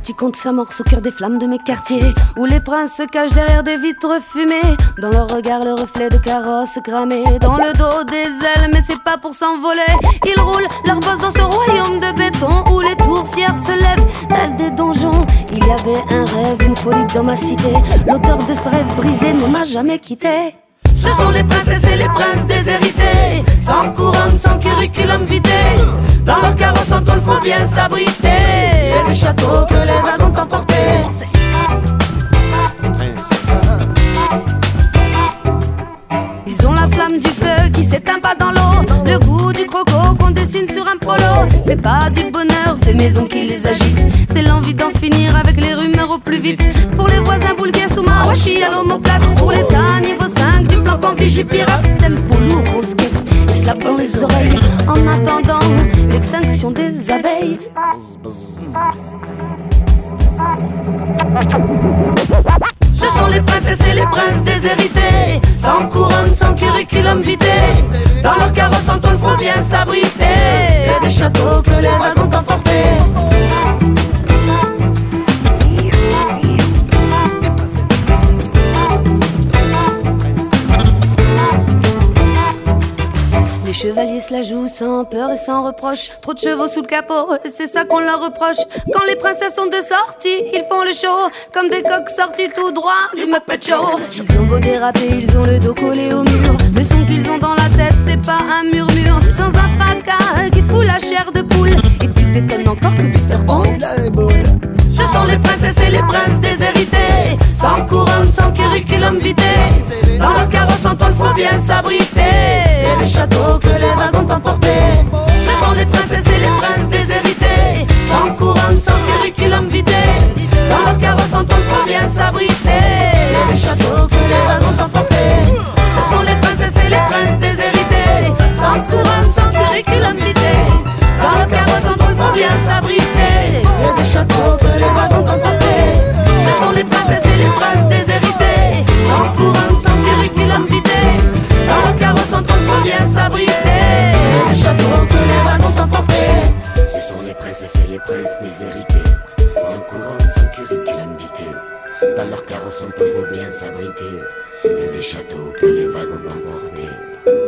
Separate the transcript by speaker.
Speaker 1: petit conte s'amorce au cœur des flammes de mes quartiers, où les princes se cachent derrière des vitres fumées. Dans leur regard le reflet de carrosses cramées, dans le dos des ailes, mais c'est pas pour s'envoler. Ils roulent leur bosse dans ce royaume de béton, où les tours fières se lèvent tels des donjons. Il y avait un rêve, une folie dans ma cité. L'auteur de ce rêve brisé ne m'a jamais quitté.
Speaker 2: Ce sont les princesses et les princes déshérités, sans couronne, sans curriculum vitae. Dans leur carrosse en tôle faut bien s'abriter, et des châteaux que les wagons ont emportés.
Speaker 1: Ils ont la flamme du feu qui s'éteint pas dans l'eau, le goût du croco qu'on dessine sur un polo. C'est pas du bonheur fait maison qui les agite, c'est l'envie d'en finir avec les rumeurs au plus vite. Pour les voisins boulgues sous Mawashi à l'homoplate, pour l'état niveau 5 du plan en vigie pirate. Tempo lourd, grosse caisse, et slap dans les oreilles, en attendant l'extinction des abeilles.
Speaker 2: Ce sont les princesses et les princes déshérités, sans couronne, sans curriculum vitae. Dans leur carrosse en tôle faut bien s'abriter, et des châteaux que les wagons ont emportés.
Speaker 1: Les chevaliers se la jouent sans peur et sans reproche. Trop de chevaux sous le capot, et c'est ça qu'on leur reproche. Quand les princesses sont de sortie, ils font le show comme des coqs sortis tout droit du Muppet Show. Ils ont beau déraper, ils ont le dos collé au mur. Le son qu'ils ont dans la tête, c'est pas un murmure. Dans un fracas qui fout la chair de poule. Et tu t'étonnes encore que Peter Pan il a les boules.
Speaker 2: Ce sont les princesses et les princes déshérités, sans couronne, sans curriculum vitae. Dans leur carrosse en tôle faut bien s'abriter, et les châteaux que les wagons ont emportés. Ce sont les princesses et les princes déshérités, sans couronne, sans curriculum vitae. Dans leur carrosse en tôle faut bien s'abriter, et les châteaux que les wagons ont emportés. Ce sont les princesses et les princes déshérités, sans couronne, sans curriculum vitae. Dans leur carrosse en tôle faut bien s'abriter, et des châteaux que les wagons ont emportés. Ce sont les princesses et les princes déshérités, sans couronne, sans curriculum vitae. Dans leur carrosse en tôle faut bien s'abriter, et des châteaux que les wagons ont emportés.
Speaker 3: Ce sont les princesses et les princes déshérités, sans couronne, sans curriculum vitae. Dans leur carrosse en tôle faut bien s'abriter, et des châteaux que les wagons ont emportés.